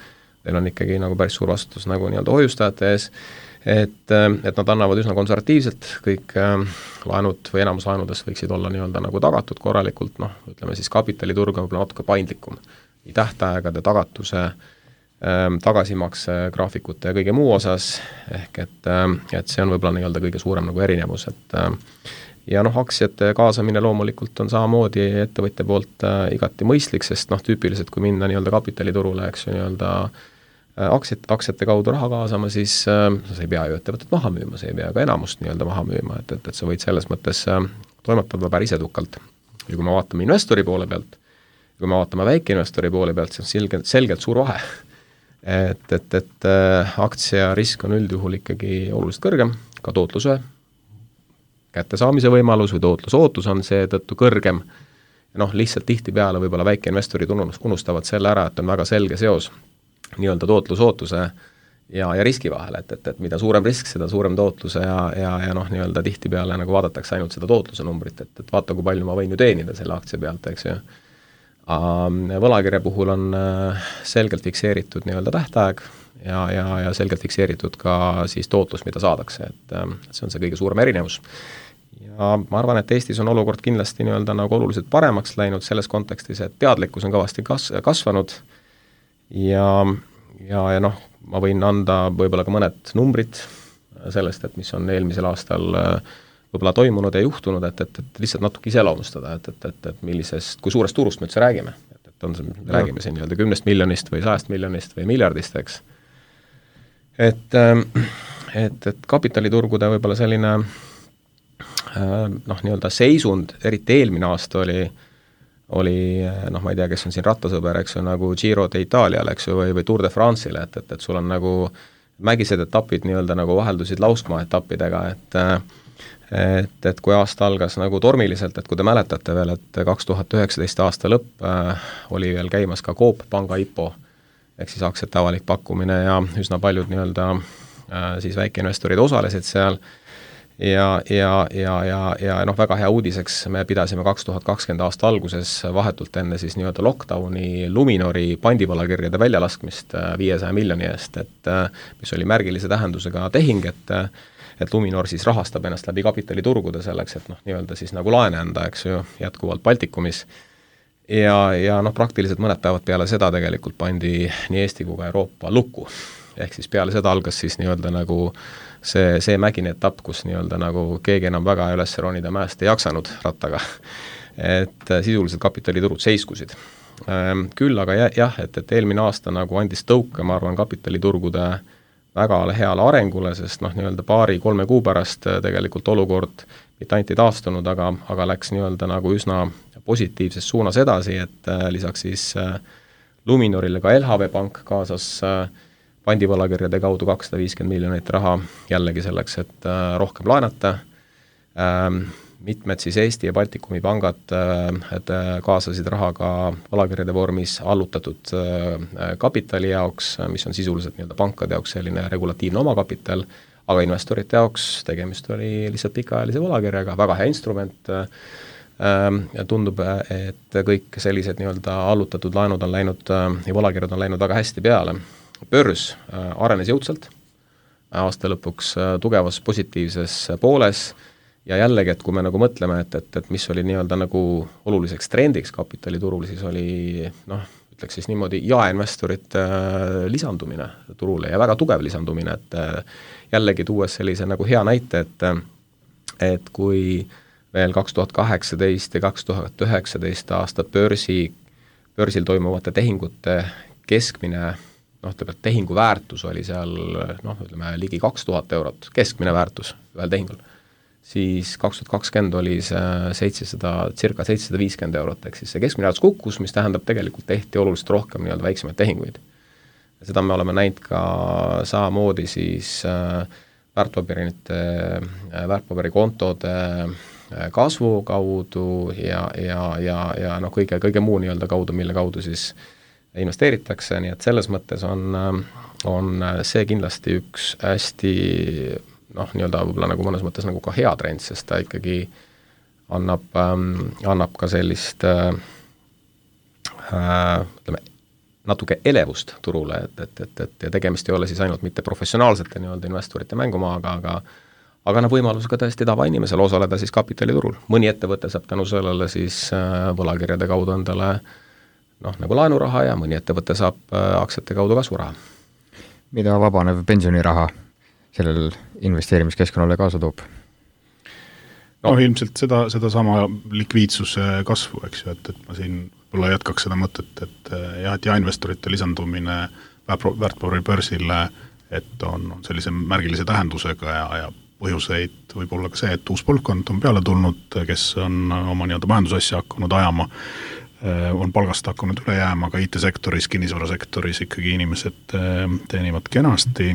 teil on ikkagi nagu päris suur vastutus nagu nii-öelda hoiustajate ees, et nad annavad üsna konservatiivselt, kõik laenud või enamus laenudest võiksid olla nii-öelda nagu tagatud korralikult, noh, ütleme siis kapitaliturg on võib-olla natuke paindlikum, nii tähtaegade tagatuse, tagasimakse graafikute ja kõige muu osas, ehk et see on võib-olla nii-öelda kõige suurem nagu erinevus, et ja noh, aktsiate kaasamine loomulikult on samamoodi ettevõtja poolt igati mõistlik, sest noh, tüüpiliselt kui minna nii-öelda kapitaliturule, eks ju, nii-öelda aktsiate kaudu raha kaasama, siis sa ei pea ju ettevõtet maha müüma, sa ei pea ka enamust nii-öelda maha müüma, et sa võid selles mõttes toimetada päris edukalt. Ja kui me vaatame investori poole pealt, kui me vaatame väikeinvestori poole pealt, see on selgelt suur vahe. Et aktsia risk on üldjuhul ikkagi oluliselt kõrgem, ka tootluse kättesaamise võimalus või tootlusootus on seetõttu kõrgem. Noh, lihtsalt tihtipeale võib-olla väikeinvestorid unustavad selle ära, et on väga selge seos nii-öelda tootlusootuse ja riski vahel, et mida suurem risk, seda suurem tootluse ja noh, nii-öelda tihtipeale nagu vaadatakse ainult seda tootluse numbrit, et vaata, kui palju ma võin ju teenida selle aktsia pealt, eks ju. Võlakirja puhul on selgelt fikseeritud nii-öelda tähtaeg ja selgelt fikseeritud ka siis tootlus, mida saadakse, et see on see kõige suurem erinevus. Ja ma arvan, et Eestis on olukord kindlasti nii-öelda nagu oluliselt paremaks läinud selles kontekstis, et teadlikkus on kõvasti kasvanud ja noh, ma võin anda võib-olla ka mõned numbrid sellest, et mis on eelmisel aastal võib-olla toimunud ja juhtunud, et lihtsalt natuke iseloomustada, et millisest, kui suurest turust me üldse räägime, et on see, me räägime siin nii-öelda 10 miljonist või 100 miljonist või miljardist, eks. Et kapitaliturgude võib-olla selline noh, nii-öelda seisund, eriti eelmine aasta oli noh, ma ei tea, kes on siin rattasõber, eks ju, nagu Giro d'Italial, eks ju, või Tour de France'ile, et sul on nagu mägised etapid nii-öelda nagu vaheldusid lauskmaa etappidega, et kui aasta algas nagu tormiliselt, et kui te mäletate veel, et 2019 aasta lõpp oli veel käimas ka Coop Panga IPO, ehk siis aktsiate avalik pakkumine ja üsna paljud nii-öelda siis väikeinvestorid osalesid seal ja noh, väga hea uudiseks me pidasime 2020 aasta alguses vahetult enne siis nii-öelda lockdowni Luminori pandivõlakirjade väljalaskmist 500 miljoni eest, et mis oli märgilise tähendusega tehing, et Luminor siis rahastab ennast läbi kapitaliturgude selleks, et noh, nii-öelda siis nagu laene anda, eks ju, jätkuvalt Baltikumis. Ja noh, praktiliselt mõned päevad peale seda tegelikult pandi nii Eesti kui ka Euroopa lukku. Ehk siis peale seda algas siis nii-öelda nagu see mägine etapp, kus nii-öelda nagu keegi enam väga üles ronida mäest ei jaksanud rattaga. Et sisuliselt kapitaliturud seiskusid. Küll aga jah, et eelmine aasta nagu andis tõuke, ma arvan, kapitaliturgude väga heale arengule, sest noh, nii-öelda 2-3 kuu pärast tegelikult olukord mitte ainult ei taastunud, aga läks nii-öelda nagu üsna positiivses suunas edasi, et lisaks siis Luminorile ka LHV Pank kaasas pandivõlakirjade kaudu 250 miljonit raha jällegi selleks, et rohkem laenata. Mitmed siis Eesti ja Baltikumi pangad kaasasid raha ka võlakirjade vormis allutatud kapitali jaoks, mis on sisuliselt nii-öelda pankade jaoks selline regulatiivne omakapital, aga investorite jaoks tegemist oli lihtsalt pikaajalise võlakirjaga, väga hea instrument. Tundub, et kõik sellised nii-öelda allutatud laenud on läinud ja võlakirjad on läinud väga hästi peale. Börs arenes jõudsalt, aasta lõpuks tugevas positiivses pooles. Ja jällegi, et kui me nagu mõtleme, et mis oli nii-öelda nagu oluliseks trendiks kapitaliturul, siis oli, noh, ütleks siis niimoodi jaeinvestorite lisandumine turule ja väga tugev lisandumine, et jällegi tuues sellise nagu hea näite, et kui veel 2018 ja 2019 aasta börsil toimuvate tehingute keskmine, noh, tehingu väärtus oli seal, noh, ütleme ligi 2000 eurot, keskmine väärtus ühel tehingul. Siis 2020 oli see circa 750 eurot, ehk siis see keskmine väärtus kukkus, mis tähendab tegelikult tehti oluliselt rohkem nii-öelda väiksemaid tehinguid. Seda me oleme näinud ka samamoodi siis väärtpaberikontode kasvu kaudu ja noh, kõige muu nii-öelda kaudu, mille kaudu siis investeeritakse, nii et selles mõttes on see kindlasti üks hästi noh, nii-öelda võib-olla nagu mõnes mõttes nagu ka hea trend, sest ta ikkagi annab ka sellist ütleme, natuke elevust turule, et ja tegemist ei ole siis ainult mitte professionaalsete nii-öelda investorite mängumaaga, aga võimalusega tõesti tavainimesel osaleda siis kapitaliturul. Mõni ettevõte saab tänu sellele siis võlakirjade kaudu endale nagu laenuraha ja mõni ettevõte saab aktsiate kaudu kasvuraha. Mida vabanev pensioniraha sellel investeerimiskeskkonnale kaasa toob? Ilmselt seda sama likviidsuse kasvu, eks ju, et ma siin võib-olla jätkaks seda mõtet, et investorite lisandumine väärtpaberibörsile, et on sellise märgilise tähendusega ja põhjuseid võib olla ka see, et uus põlvkond on peale tulnud, kes on oma nii-öelda majandusasja hakanud ajama, on palgast hakanud üle jääma, ka IT-sektoris, kinnisvarasektoris ikkagi inimesed teenivad kenasti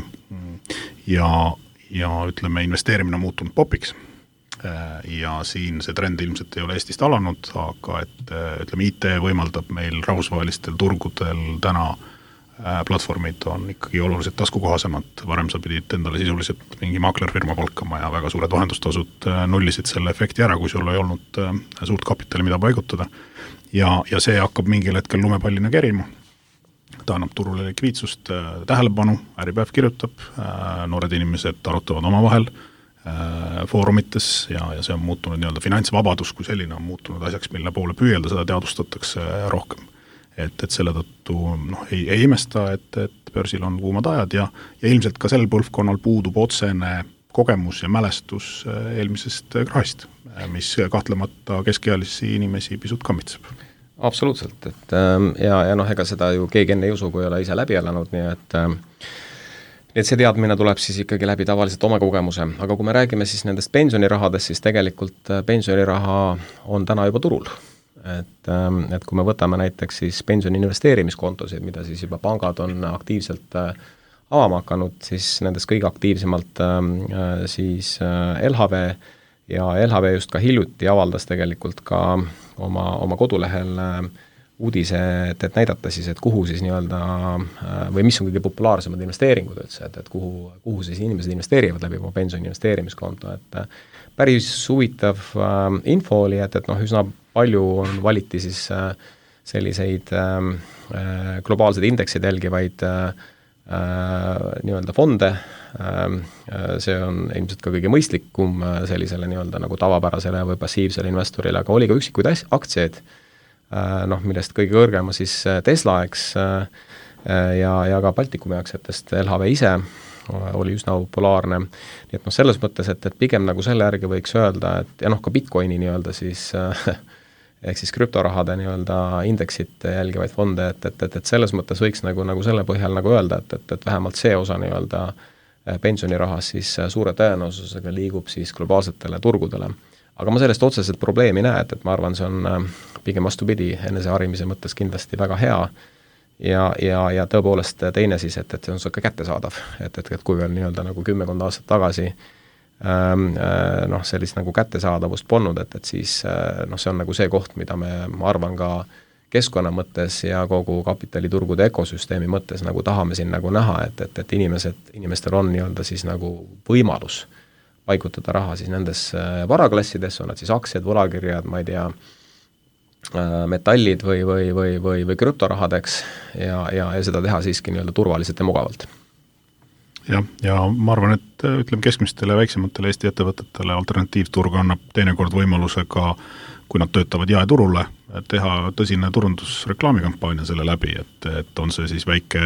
ja ütleme, investeerimine on muutunud popiks. Ja siin see trend ilmselt ei ole Eestist alanud, aga et ütleme, IT võimaldab meil rahvusvahelistel turgudel täna platvormid on ikkagi oluliselt taskukohasemad, varem sa pidid endale sisuliselt mingi maaklerfirma palkama ja väga suured vahendustasud nullisid selle efekti ära, kui sul ei olnud suurt kapitali, mida paigutada. Ja see hakkab mingil hetkel lumepallina kerima. Ta annab turule likviidsust, tähelepanu, Äripäev kirjutab, noored inimesed arutavad omavahel foorumites ja see on muutunud nii-öelda finantsvabadus kui selline on muutunud asjaks, mille poole püüelda, seda teadvustatakse rohkem. Et selle tõttu ei imesta, et börsil on kuumad ajad ja ilmselt ka sel põlvkonnal puudub otsene kogemus ja mälestus eelmisest krahist, mis kahtlemata keskealisi inimesi pisut kammitseb. Absoluutselt, et ja ega seda ju keegi enne ei usu, kui ei ole ise läbi elanud, nii et see teadmine tuleb siis ikkagi läbi tavaliselt oma kogemuse, aga kui me räägime siis nendest pensionirahadest, siis tegelikult pensioniraha on täna juba turul. Et kui me võtame näiteks siis pensioni investeerimiskontosid, mida siis juba pangad on aktiivselt avama hakanud, siis nendest kõige aktiivsemalt siis LHV ja LHV just ka hiljuti avaldas tegelikult ka oma kodulehel uudise, et näidata siis, et kuhu siis nii-öelda või mis on kõige populaarsemad investeeringud üldse, et kuhu siis inimesed investeerivad läbi oma pensioni investeerimiskonto, et päris huvitav info oli, et üsna palju valiti siis selliseid globaalseid indekseid jälgivaid nii-öelda fonde, see on ilmselt ka kõige mõistlikum sellisele nii-öelda nagu tavapärasele või passiivsele investorile, aga oli ka üksikuid aktsiaid, millest kõige kõrgema siis Tesla, eks, ja ka Baltikumi aktsiatest LHV ise oli üsna populaarne. Nii et selles mõttes, et pigem nagu selle järgi võiks öelda, et ja ka Bitcoini nii-öelda siis ehk siis krüptorahade nii-öelda indeksit jälgivaid fonde, et selles mõttes võiks nagu selle põhjal nagu öelda, et vähemalt see osa nii-öelda pensionirahas siis suure tõenäosusega liigub siis globaalsetele turgudele. Aga ma sellest otseselt probleemi näe, et ma arvan, see on pigem vastupidi eneseharimise mõttes kindlasti väga hea ja tõepoolest teine siis, et see on ka kättesaadav, et kui veel nii-öelda nagu 10 aastat tagasi sellist nagu kättesaadavust polnud, et siis see on nagu see koht, mida ma arvan ka keskkonna mõttes ja kogu kapitaliturgude ökosüsteemi mõttes nagu tahame siin nagu näha, et inimestel on nii-öelda siis nagu võimalus paigutada raha siis nendes varaklassides, on nad siis aktsiad, võlakirjad, ma ei tea, metallid või krüptorahadeks ja seda teha siiski nii-öelda turvaliselt ja mugavalt. Ja ma arvan, et ütleme keskmistele ja väiksematele Eesti ettevõtetele alternatiivturg annab teinekord võimaluse ka, kui nad töötavad jaeturule, teha tõsine turundusreklaamikampaania selle läbi, et on see siis väike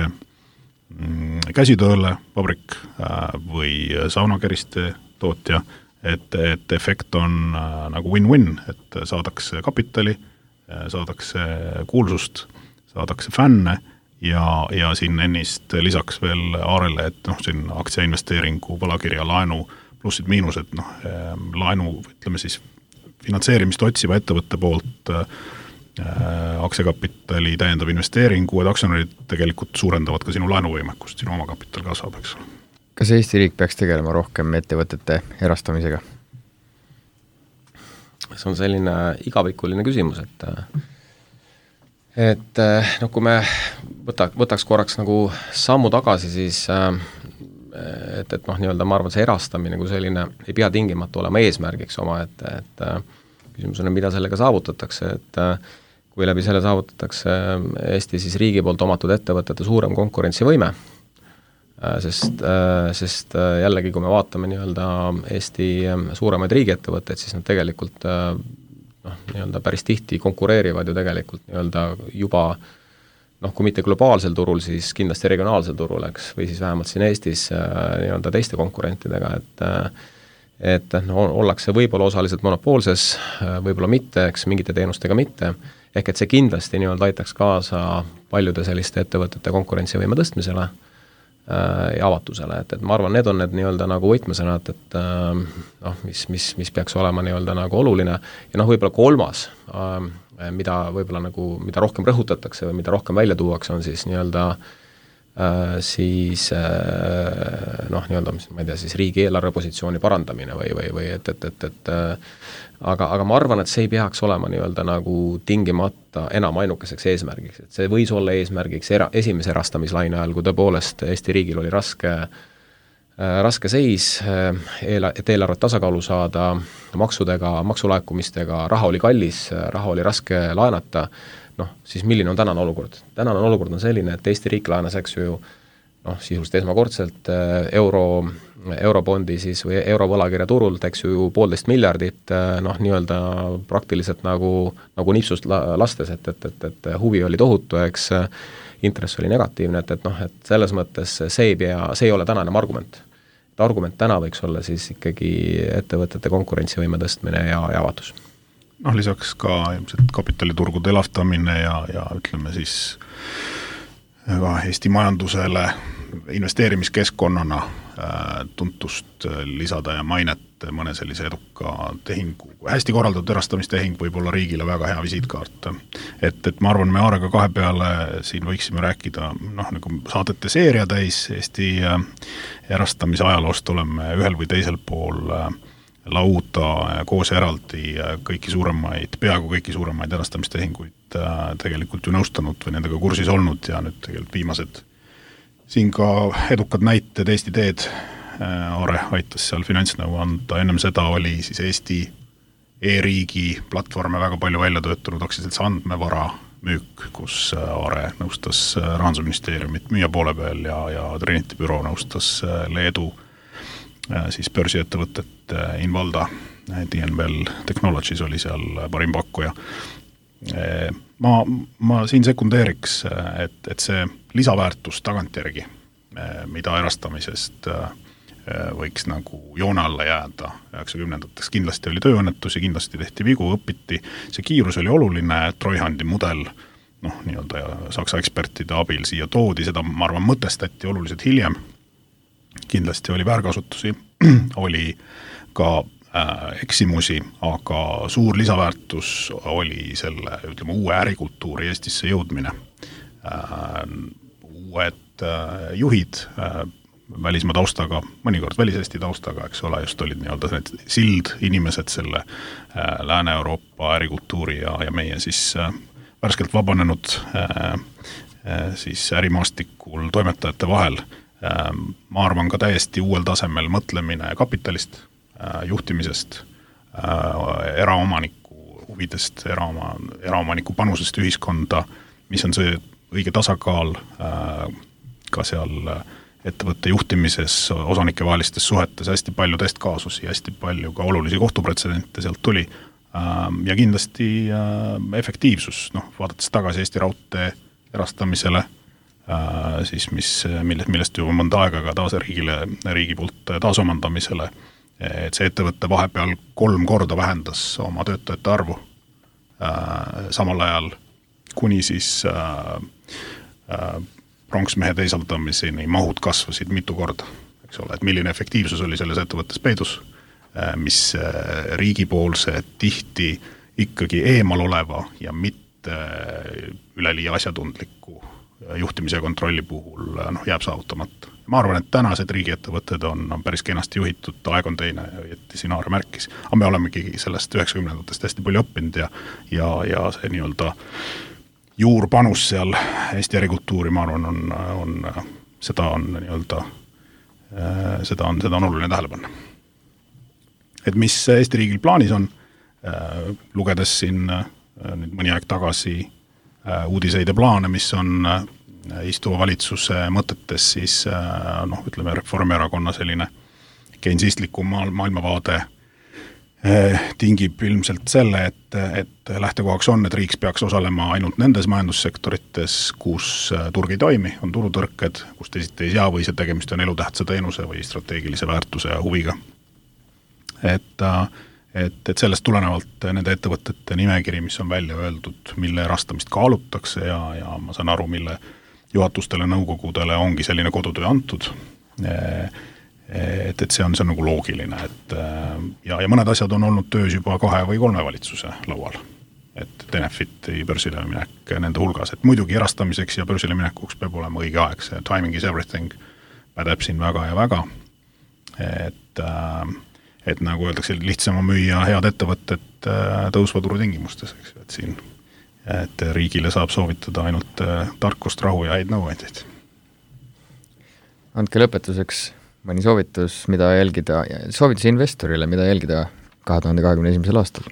käsitööle vabrik või saunakeriste tootja, et efekt on nagu win-win, et saadakse kapitali, saadakse kuulsust, saadakse fänne ja siin ennist lisaks veel aarele, et siin aktsiainvesteeringu, võlakirja, laenu, plussid, miinused, laenu, ütleme siis finantseerimist otsiva ettevõtte poolt aktsiakapitali täiendav investeeringu, et aktsionärid tegelikult suurendavad ka sinu laenuvõimekust, sinu omakapital kasvab, eks ole. Kas Eesti riik peaks tegelema rohkem ettevõtete erastamisega? See on selline igavikuline küsimus, et kui me võtaks korraks nagu sammu tagasi, siis et nii-öelda ma arvan, see erastamine kui selline ei pea tingimata olema eesmärgiks oma, et küsimus on, mida sellega saavutatakse, et kui läbi selle saavutatakse Eesti siis riigi poolt omatud ettevõtete suurem konkurentsivõime, sest jällegi, kui me vaatame nii-öelda Eesti suuremaid riigiettevõtteid, siis nad tegelikult nii-öelda päris tihti konkureerivad ju tegelikult nii-öelda juba kui mitte globaalsel turul, siis kindlasti regionaalsel turul, eks, või siis vähemalt siin Eestis nii-öelda teiste konkurentidega, et ollakse võib-olla osaliselt monopoolses, võib-olla mitte, eks mingite teenustega mitte, ehk et see kindlasti nii-öelda aitaks kaasa paljude selliste ettevõtete konkurentsivõime tõstmisele ja avatusele, et ma arvan, need on need nii-öelda nagu võtmesõnad, et mis peaks olema nii-öelda nagu oluline ja võib-olla kolmas, mida võib-olla nagu, mida rohkem rõhutatakse või mida rohkem välja tuuakse, on siis nii-öelda nii-öelda, ma ei tea, siis riigieelarve positsiooni parandamine või aga ma arvan, et see ei peaks olema nii-öelda nagu tingimata enam ainukeseks eesmärgiks, et see võis olla eesmärgiks esimese erastamislaine ajal, kui tõepoolest Eesti riigil oli raske seis, et eelarvet tasakaalu saada maksudega, maksulaekumistega, raha oli kallis, raha oli raske laenata, siis milline on tänane olukord? Tänane olukord on selline, et Eesti riik laenas, eks ju, sisuliselt esmakordselt eurobondi siis või eurovõlakirja turult, eks ju, 1,5 miljardit, nii-öelda praktiliselt nagu nipsust lastes, et huvi oli tohutu, eks intress oli negatiivne, et selles mõttes see ei ole täna enam argument. Argument täna võiks olla siis ikkagi ettevõtete konkurentsivõime tõstmine ja avatus. Lisaks ka ilmselt kapitaliturgude elavtamine ja ütleme siis ka Eesti majandusele investeerimiskeskkonnana tuntust lisada ja mainet mõne sellise eduka tehingu, hästi korraldatud erastamistehing võib olla riigile väga hea visiitkaart. Et ma arvan, me Aarega 2 peale siin võiksime rääkida nagu saadete seeria täis Eesti erastamise ajaloost, oleme ühel või teisel pool lauda koos eraldi peaaegu kõiki suuremaid erastamistehinguid tegelikult ju nõustanud või nendega kursis olnud ja nüüd tegelikult viimased siin ka edukad näited Eesti Teed, Aare aitas seal finantsnõu anda, ennem seda oli siis Eesti e-riigi platvorme väga palju välja töötanud aktsiaselts Andmevara müük, kus Aare nõustas Rahandusministeeriumit müüja poole peal ja Trinity büroo nõustas Leedu siis börsiettevõtet Invalda, DNVL Technologies oli seal parim pakkuja. Ma siin sekundeeriks, et see lisaväärtus tagantjärgi, mida erastamisest võiks nagu joone alla jääda 90-ndateks, kindlasti oli tööõnnetusi, kindlasti tehti vigu, õpiti, see kiirus oli oluline, Treuhandi mudel, nii-öelda Saksa ekspertide abil siia toodi, seda ma arvan mõtestati oluliselt hiljem, kindlasti oli väärkasutusi, oli ka eksimusi, aga suur lisaväärtus oli selle, ütleme, uue ärikultuuri Eestisse jõudmine. Uued juhid, välismaa taustaga, mõnikord väliseesti taustaga, eks ole, just olid nii-öelda need sild inimesed selle Lääne-Euroopa ärikultuuri ja meie siis värskelt vabanenud siis ärimaastikul toimetajate vahel. Ma arvan ka täiesti uuel tasemel mõtlemine kapitalist, juhtimisest, eraomaniku huvidest, eraomaniku panusest ühiskonda, mis on see õige tasakaal ka seal ettevõtte juhtimises, osanike vahelistes suhetes, hästi palju testkaasusi, hästi palju ka olulisi kohtupretsedente sealt tuli ja kindlasti efektiivsus, vaadates tagasi Eesti Raudtee erastamisele, siis millest juba mõnda aega ka taas riigi poolt taasomandamisele, et see ettevõtte vahepeal 3 korda vähendas oma töötajate arvu samal ajal kuni siis pronksmehe teisaldamiseni mahud kasvasid mitu korda, eks ole, et milline efektiivsus oli selles ettevõttes peidus, mis riigipoolse tihti ikkagi eemal oleva ja mitte üleliia asjatundliku juhtimise ja kontrolli puhul jääb saavutamata. Ma arvan, et tänased riigiettevõtted on päris kenasti juhitud, aeg on teine, jätti siin Aare märkis, aga me olemegi sellest 90-ndatest hästi palju õppinud ja see nii-öelda juurpanus seal Eesti ärikultuuri, ma arvan, seda on oluline tähele panna. Et mis Eesti riigil plaanis on, lugedes siin nüüd mõni aeg tagasi uudiseid ja plaane, mis on istuva valitsuse mõtetes, siis ütleme Reformierakonna selline keinsistlikum maailmavaade tingib ilmselt selle, et lähtekohaks on, et riik peaks osalema ainult nendes majandussektorites, kus turg ei toimi, on turutõrked, kus teisiti ei saa või see tegemist on elutähtsa teenuse või strateegilise väärtuse ja huviga. Et sellest tulenevalt nende ettevõtete nimekiri, mis on välja öeldud, mille erastamist kaalutakse ja ma saan aru, mille juhatustele, nõukogudele ongi selline kodutöö antud, et see on nagu loogiline, ja mõned asjad on olnud töös juba 2 või 3 valitsuse laual, et Enefiti börsile minek nende hulgas, et muidugi erastamiseks ja börsile minekuks peab olema õige aeg, see timing is everything pädeb siin väga ja väga, et nagu öeldakse, lihtsam on müüa head ettevõtted tõusva turu tingimustes, eks ju, et siin et riigile saab soovitada ainult tarkust, rahu ja häid nõuandeid. Andke lõpetuseks mõni soovitus, mida jälgida, soovitus investorile, mida jälgida 2021. aastal?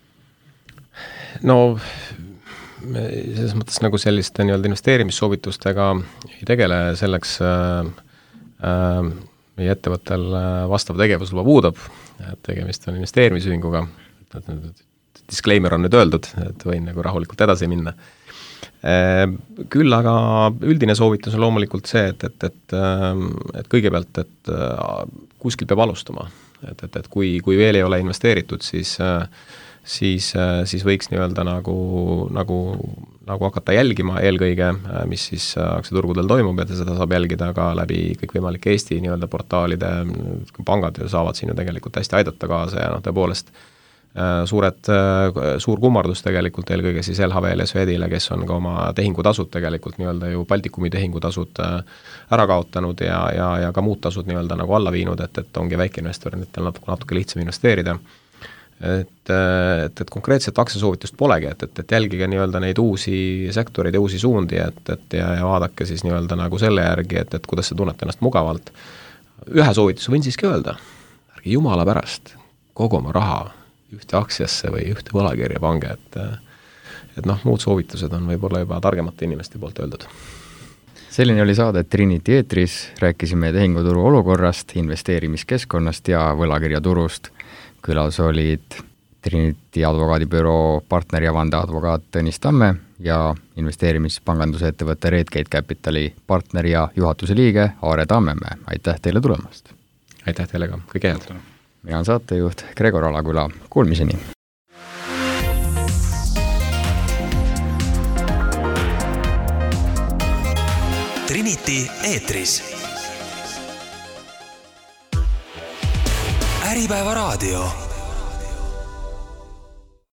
No selles mõttes nagu selliste nii-öelda investeerimissoovitustega ei tegele, selleks meie ettevõttel vastav tegevusluba puudub, et tegemist on investeerimisühinguga, disclaimer on nüüd öeldud, et võin nagu rahulikult edasi minna. Küll aga üldine soovitus on loomulikult see, et kõigepealt, et kuskil peab alustama, et kui veel ei ole investeeritud, siis võiks nii-öelda nagu hakata jälgima eelkõige, mis siis aktsiaturgudel toimub, ja seda saab jälgida ka läbi kõikvõimalike Eesti nii-öelda portaalide, pangad saavad siin ju tegelikult hästi aidata kaasa ja tõepoolest suur kummardus tegelikult eelkõige siis LHV-le ja Swedile, kes on ka oma tehingutasud tegelikult nii-öelda ju Baltikumi tehingutasud ära kaotanud ja ka muud tasud nii-öelda nagu alla viinud, et ongi väikeinvestoritel natuke lihtsam investeerida. Et konkreetset aktsiasoovitust polegi, et jälgige nii-öelda neid uusi sektoreid ja uusi suundi, ja vaadake siis nii-öelda nagu selle järgi, et kuidas sa tunned ennast mugavalt. Ühe soovituse võin siiski öelda, ärge jumala pärast kogu oma raha ühte aktsiasse või ühte võlakirja pange, et muud soovitused on võib-olla juba targemate inimeste poolt öeldud. Selline oli saade Trinity eetris, rääkisime tehinguturu olukorrast, investeerimiskeskkonnast ja võlakirjaturust. Külas olid Trinity advokaadibüroo partner ja vandeadvokaat Tõnis Tamme ja investeerimispanganduse ettevõtte Redgate Capitali partner ja juhatuse liige Aare Tammemäe. Aitäh teile tulemast! Aitäh teile ka, kõige head! Mina on saatejuht Gregor Alaküla, kuulmiseni! Trinity eetris. Äripäeva raadio.